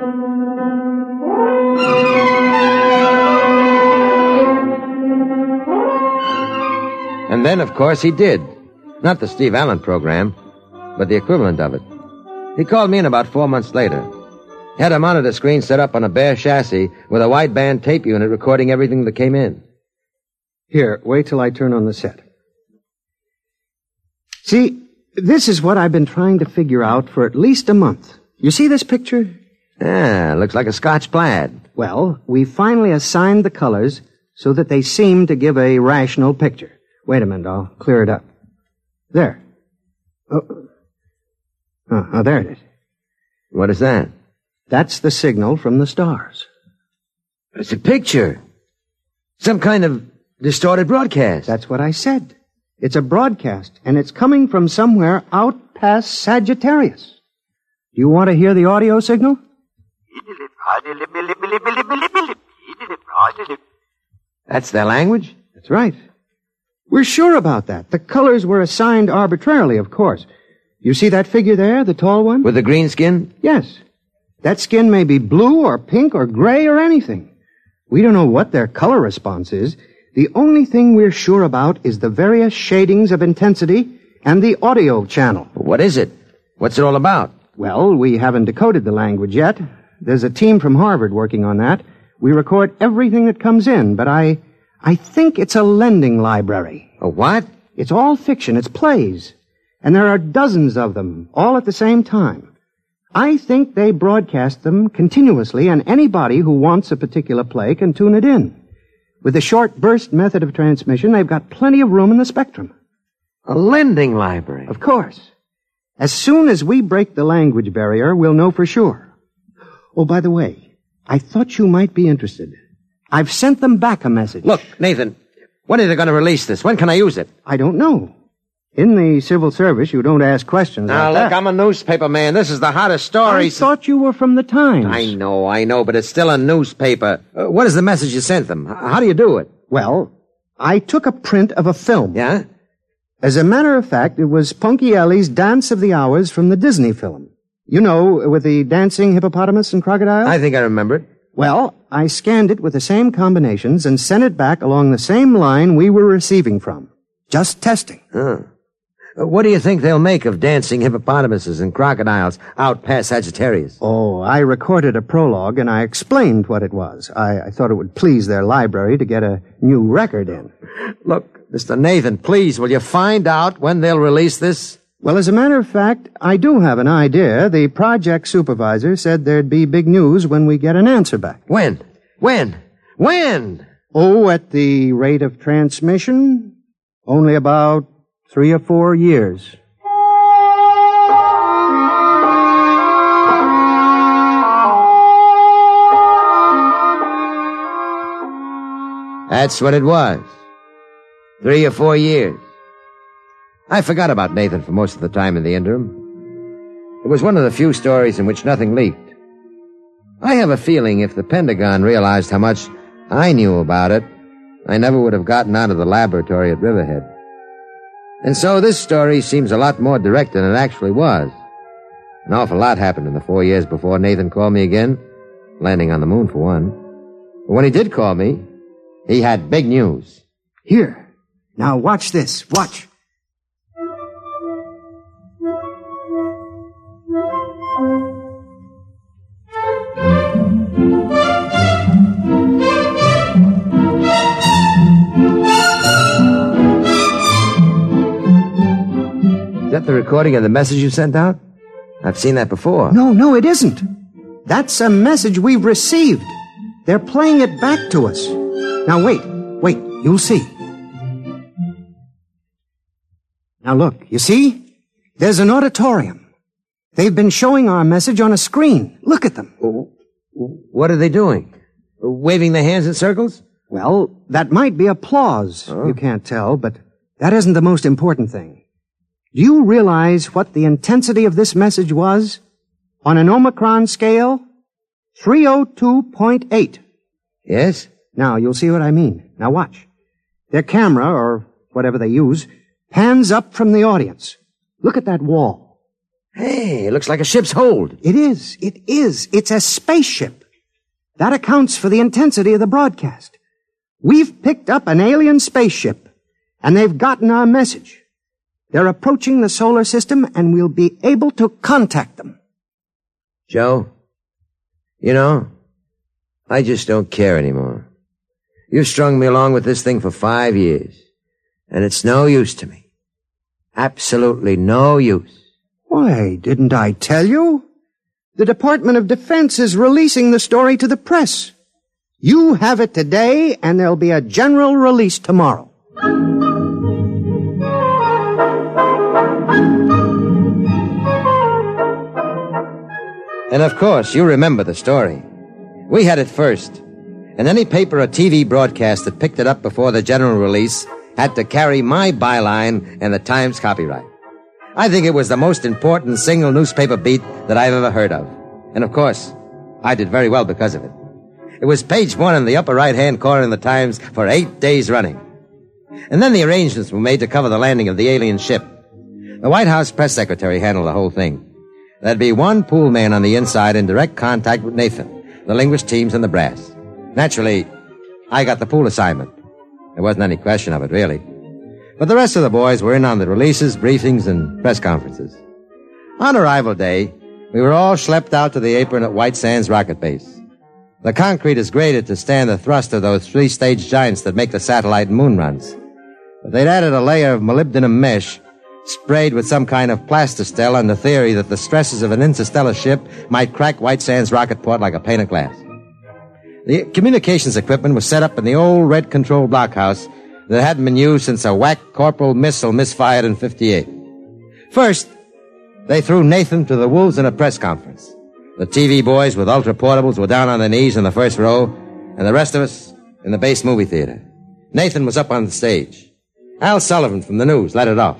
And then, of course, he did. Not the Steve Allen program, but the equivalent of it. He called me in about four months later. Had a monitor screen set up on a bare chassis with a wideband tape unit recording everything that came in. Here, wait till I turn on the set. See, this is what I've been trying to figure out for at least a month. You see this picture? Ah, looks like a Scotch plaid. Well, we finally assigned the colors so that they seem to give a rational picture. Wait a minute, I'll clear it up. There. Oh, oh, oh there it is. What is that? That's the signal from the stars. It's a picture. Some kind of distorted broadcast. That's what I said. It's a broadcast, and it's coming from somewhere out past Sagittarius. Do you want to hear the audio signal? That's their language? That's right. We're sure about that. The colors were assigned arbitrarily, of course. You see that figure there, the tall one? With the green skin? Yes. That skin may be blue or pink or gray or anything. We don't know what their color response is. The only thing we're sure about is the various shadings of intensity and the audio channel. What is it? What's it all about? Well, we haven't decoded the language yet. There's a team from Harvard working on that. We record everything that comes in, but I... I think it's a lending library. A what? It's all fiction. It's plays. And there are dozens of them, all at the same time. I think they broadcast them continuously, and anybody who wants a particular play can tune it in. With the short burst method of transmission, they've got plenty of room in the spectrum. A lending library? Of course. As soon as we break the language barrier, we'll know for sure. Oh, by the way, I thought you might be interested. I've sent them back a message. Look, Nathan, when are they going to release this? When can I use it? I don't know. In the civil service, you don't ask questions now, like look, that. I'm a newspaper man. This is the hottest story. I thought you were from the Times. I know, I know, but it's still a newspaper. Uh, what is the message you sent them? H- how do you do it? Well, I took a print of a film. Yeah? As a matter of fact, it was Punky Ellie's Dance of the Hours from the Disney film. You know, with the dancing hippopotamus and crocodile? I think I remember it. Well, I scanned it with the same combinations and sent it back along the same line we were receiving from. Just testing. Huh. What do you think they'll make of dancing hippopotamuses and crocodiles out past Sagittarius? Oh, I recorded a prologue and I explained what it was. I, I thought it would please their library to get a new record in. Look, Mister Nathan, please, will you find out when they'll release this? Well, as a matter of fact, I do have an idea. The project supervisor said there'd be big news when we get an answer back. When? When? When? Oh, at the rate of transmission, only about three or four years. That's what it was. Three or four years. I forgot about Nathan for most of the time in the interim. It was one of the few stories in which nothing leaked. I have a feeling if the Pentagon realized how much I knew about it, I never would have gotten out of the laboratory at Riverhead. And so this story seems a lot more direct than it actually was. An awful lot happened in the four years before Nathan called me again, landing on the moon for one. But when he did call me, he had big news. Here. Now watch this. Watch. Is that the recording of the message you sent out? I've seen that before. No, no, it isn't. That's a message we've received. They're playing it back to us. Now wait, wait, you'll see. Now look, you see? There's an auditorium. They've been showing our message on a screen. Look at them. What are they doing? Waving their hands in circles? Well, that might be applause. Oh. You can't tell, but that isn't the most important thing. Do you realize what the intensity of this message was? On an Omicron scale, three oh two point eight. Yes? Now, you'll see what I mean. Now watch. Their camera, or whatever they use, pans up from the audience. Look at that wall. Hey, it looks like a ship's hold. It is. It is. It's a spaceship. That accounts for the intensity of the broadcast. We've picked up an alien spaceship, and they've gotten our message. They're approaching the solar system, and we'll be able to contact them. Joe, you know, I just don't care anymore. You've strung me along with this thing for five years, and it's no use to me. Absolutely no use. Why, didn't I tell you? The Department of Defense is releasing the story to the press. You have it today, and there'll be a general release tomorrow. And of course, you remember the story. We had it first. And any paper or T V broadcast that picked it up before the general release had to carry my byline and the Times copyright. I think it was the most important single newspaper beat that I've ever heard of. And of course, I did very well because of it. It was page one in the upper right-hand corner in the Times for eight days running. And then the arrangements were made to cover the landing of the alien ship. The White House press secretary handled the whole thing. There'd be one pool man on the inside in direct contact with Nathan, the linguist teams, and the brass. Naturally, I got the pool assignment. There wasn't any question of it, really. But the rest of the boys were in on the releases, briefings, and press conferences. On arrival day, we were all schlepped out to the apron at White Sands Rocket Base. The concrete is graded to stand the thrust of those three-stage giants that make the satellite and moon runs. But they'd added a layer of molybdenum mesh sprayed with some kind of plastistel on the theory that the stresses of an interstellar ship might crack White Sands rocket port like a pane of glass. The communications equipment was set up in the old red control blockhouse that hadn't been used since a whack Corporal missile misfired in fifty-eight. First, they threw Nathan to the wolves in a press conference. The T V boys with ultra-portables were down on their knees in the first row, and the rest of us in the base movie theater. Nathan was up on the stage. Al Sullivan from the news led it off.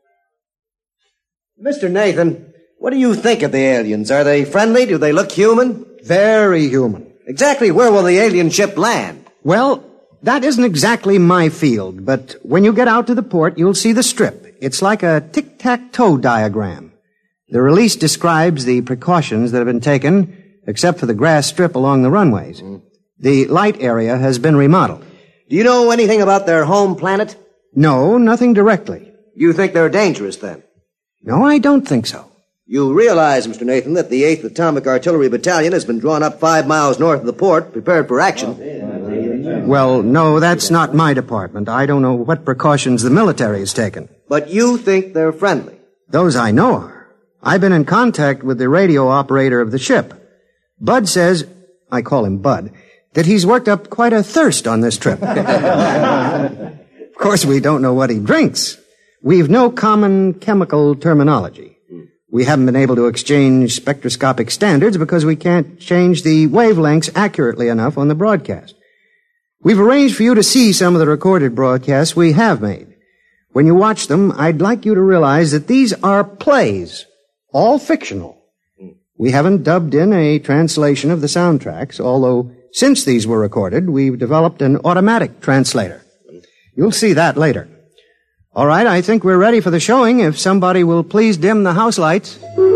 Mister Nathan, what do you think of the aliens? Are they friendly? Do they look human? Very human. Exactly where will the alien ship land? Well, that isn't exactly my field, but when you get out to the port, you'll see the strip. It's like a tic-tac-toe diagram. The release describes the precautions that have been taken, except for the grass strip along the runways. Mm. The light area has been remodeled. Do you know anything about their home planet? No, nothing directly. You think they're dangerous, then? No, I don't think so. You realize, Mister Nathan, that the eighth Atomic Artillery Battalion has been drawn up five miles north of the port, prepared for action. Oh. Well, no, that's not my department. I don't know what precautions the military has taken. But you think they're friendly? Those I know are. I've been in contact with the radio operator of the ship. Bud says, I call him Bud, that he's worked up quite a thirst on this trip. Of course, we don't know what he drinks. We've no common chemical terminology. We haven't been able to exchange spectroscopic standards because we can't change the wavelengths accurately enough on the broadcast. We've arranged for you to see some of the recorded broadcasts we have made. When you watch them, I'd like you to realize that these are plays, all fictional. We haven't dubbed in a translation of the soundtracks, although since these were recorded, we've developed an automatic translator. You'll see that later. All right, I think we're ready for the showing. If somebody will please dim the house lights.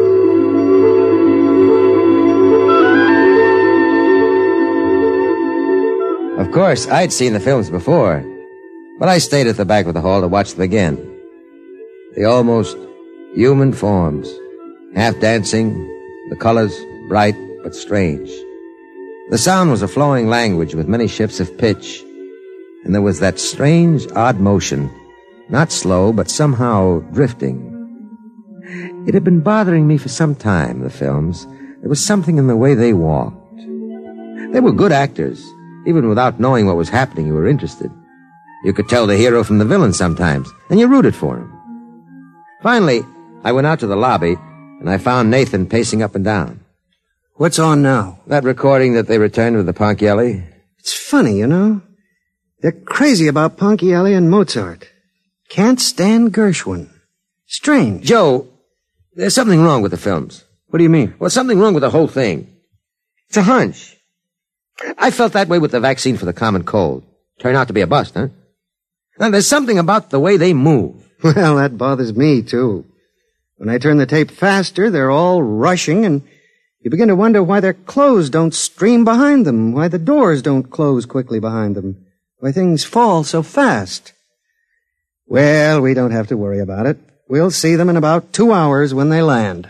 Of course, I'd seen the films before, but I stayed at the back of the hall to watch them again. The almost human forms, half dancing, the colors bright but strange. The sound was a flowing language with many shifts of pitch, and there was that strange, odd motion, not slow, but somehow drifting. It had been bothering me for some time, the films. There was something in the way they walked. They were good actors. Even without knowing what was happening, you were interested. You could tell the hero from the villain sometimes, and you rooted for him. Finally, I went out to the lobby, and I found Nathan pacing up and down. What's on now? That recording that they returned with the Ponchielli. It's funny, you know. They're crazy about Ponchielli and Mozart. Can't stand Gershwin. Strange. Joe, there's something wrong with the films. What do you mean? Well, something wrong with the whole thing. It's a hunch. I felt that way with the vaccine for the common cold. Turned out to be a bust, huh? Now, there's something about the way they move. Well, that bothers me, too. When I turn the tape faster, they're all rushing, and you begin to wonder why their clothes don't stream behind them, why the doors don't close quickly behind them, why things fall so fast. Well, we don't have to worry about it. We'll see them in about two hours when they land.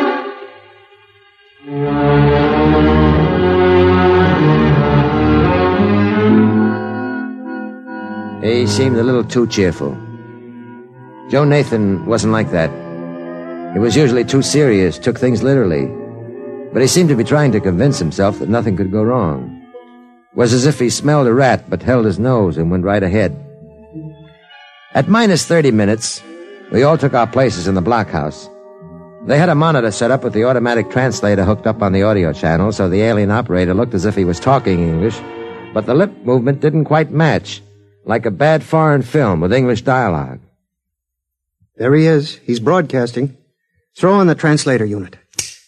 He seemed a little too cheerful. Joe Nathan wasn't like that. He was usually too serious, took things literally. But he seemed to be trying to convince himself that nothing could go wrong. It was as if he smelled a rat but held his nose and went right ahead. At minus thirty minutes, we all took our places in the blockhouse. They had a monitor set up with the automatic translator hooked up on the audio channel, so the alien operator looked as if he was talking English, but the lip movement didn't quite match, like a bad foreign film with English dialogue. There he is. He's broadcasting. Throw on the translator unit.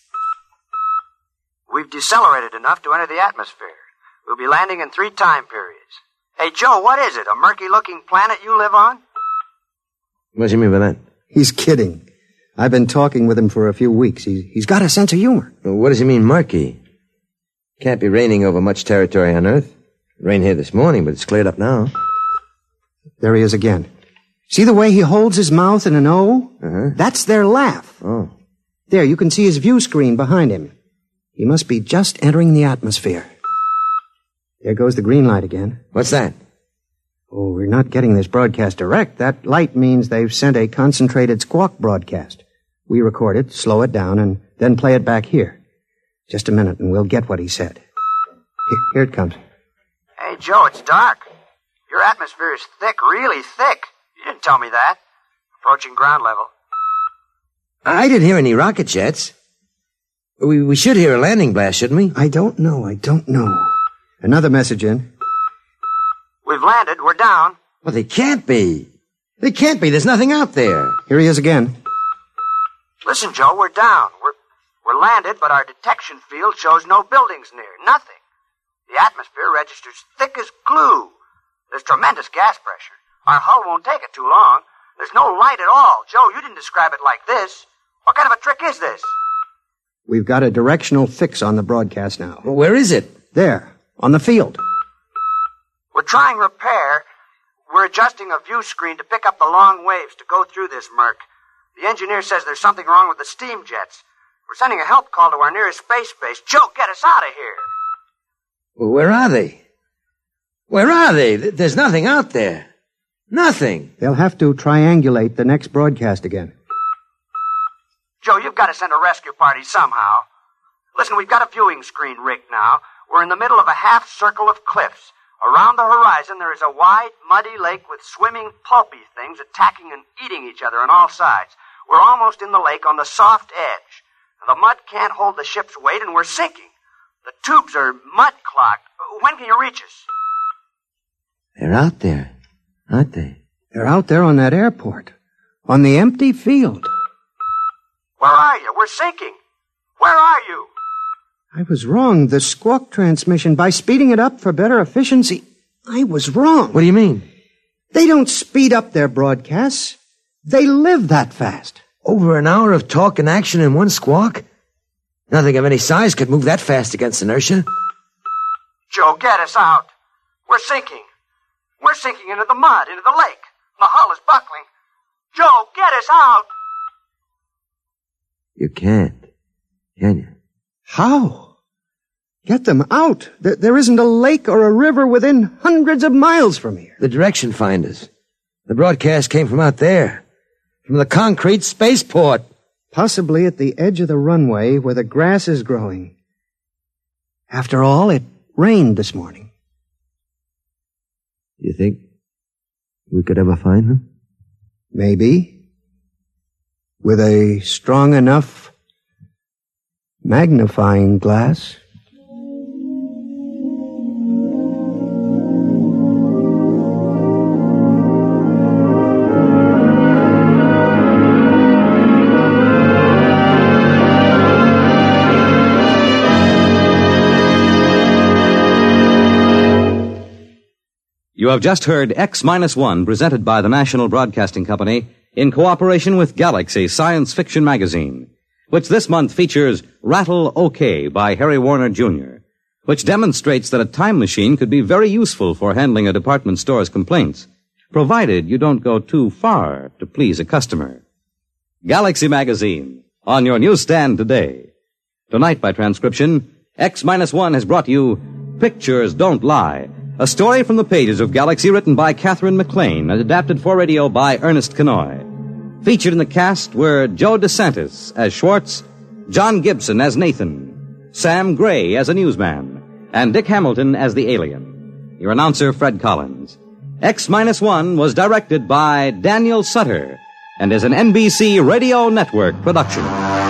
We've decelerated enough to enter the atmosphere. We'll be landing in three time periods. Hey, Joe, what is it? A murky-looking planet you live on? What do you mean by that? He's kidding. I've been talking with him for a few weeks. He, he's got a sense of humor. Well, what does he mean, murky? Can't be raining over much territory on Earth. It rained here this morning, but it's cleared up now. There he is again. See the way he holds his mouth in an O? Uh-huh. That's their laugh. Oh. There, you can see his view screen behind him. He must be just entering the atmosphere. There goes the green light again. What's that? Oh, we're not getting this broadcast direct. That light means they've sent a concentrated squawk broadcast. We record it, slow it down, and then play it back here. Just a minute, and we'll get what he said. Here, here it comes. Hey, Joe, it's dark. Your atmosphere is thick, really thick. You didn't tell me that. Approaching ground level. I didn't hear any rocket jets. We, we should hear a landing blast, shouldn't we? I don't know, I don't know. Another message in. We've landed. We're down. Well, they can't be. They can't be. There's nothing out there. Here he is again. Listen, Joe, we're down. We're, we're landed, but our detection field shows no buildings near. Nothing. The atmosphere registers thick as glue. There's tremendous gas pressure. Our hull won't take it too long. There's no light at all. Joe, you didn't describe it like this. What kind of a trick is this? We've got a directional fix on the broadcast now. Well, where is it? There, on the field. We're trying repair. We're adjusting a view screen to pick up the long waves to go through this murk. The engineer says there's something wrong with the steam jets. We're sending a help call to our nearest space base. Joe, get us out of here. Well, where are they? Where are they? There's nothing out there. Nothing. They'll have to triangulate the next broadcast again. Joe, you've got to send a rescue party somehow. Listen, we've got a viewing screen rigged now. We're in the middle of a half circle of cliffs. Around the horizon, there is a wide, muddy lake with swimming, pulpy things attacking and eating each other on all sides. We're almost in the lake on the soft edge. The mud can't hold the ship's weight, and we're sinking. The tubes are mud-clogged. When can you reach us? They're out there, aren't they? They're out there on that airport. On the empty field. Where are you? We're sinking. Where are you? I was wrong. The squawk transmission, by speeding it up for better efficiency, I was wrong. What do you mean? They don't speed up their broadcasts. They live that fast. Over an hour of talk and action in one squawk? Nothing of any size could move that fast against inertia. Joe, get us out. We're sinking. We're sinking into the mud, into the lake. The hull is buckling. Joe, get us out. You can't, can you? How? Get them out. There, there isn't a lake or a river within hundreds of miles from here. The direction finders. The broadcast came from out there. From the concrete spaceport. Possibly at the edge of the runway where the grass is growing. After all, it rained this morning. You think we could ever find them? Maybe. With a strong enough magnifying glass. You have just heard X minus one presented by the National Broadcasting Company in cooperation with Galaxy Science Fiction Magazine, which this month features Rattle OK by Harry Warner Junior, which demonstrates that a time machine could be very useful for handling a department store's complaints, provided you don't go too far to please a customer. Galaxy Magazine, on your newsstand today. Tonight, by transcription, X minus one has brought you Pictures Don't Lie, a story from the pages of Galaxy written by Catherine McLean and adapted for radio by Ernest Kenoy. Featured in the cast were Joe DeSantis as Schwartz, John Gibson as Nathan, Sam Gray as a newsman, and Dick Hamilton as the alien. Your announcer, Fred Collins. X minus one was directed by Daniel Sutter and is an N B C Radio Network production.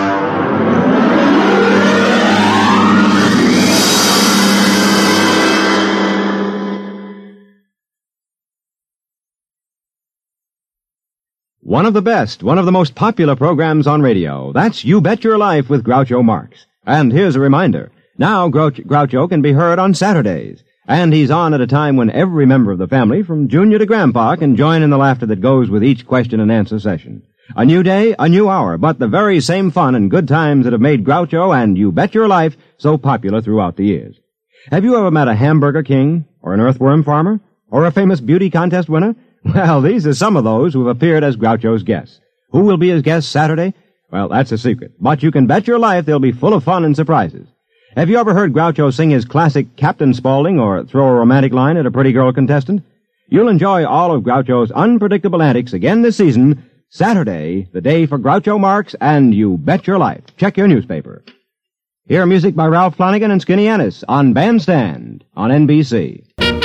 One of the best, one of the most popular programs on radio. That's You Bet Your Life with Groucho Marx. And here's a reminder. Now Grouch- Groucho can be heard on Saturdays. And he's on at a time when every member of the family, from Junior to Grandpa, can join in the laughter that goes with each question and answer session. A new day, a new hour, but the very same fun and good times that have made Groucho and You Bet Your Life so popular throughout the years. Have you ever met a hamburger king, or an earthworm farmer, or a famous beauty contest winner? Well, these are some of those who have appeared as Groucho's guests. Who will be his guests Saturday? Well, that's a secret. But you can bet your life they'll be full of fun and surprises. Have you ever heard Groucho sing his classic Captain Spaulding or throw a romantic line at a pretty girl contestant? You'll enjoy all of Groucho's unpredictable antics again this season, Saturday, the day for Groucho Marx and You Bet Your Life. Check your newspaper. Hear music by Ralph Flanagan and Skinny Ennis on Bandstand on N B C.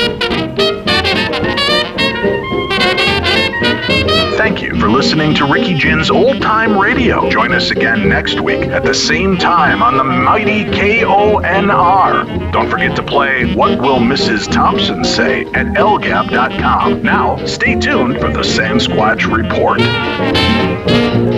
Thank you for listening to Ricky Gin's Old Time Radio. Join us again next week at the same time on the mighty K O N R. Don't forget to play What Will Missus Thompson Say at L Gap dot com. Now, stay tuned for the Sasquatch Report.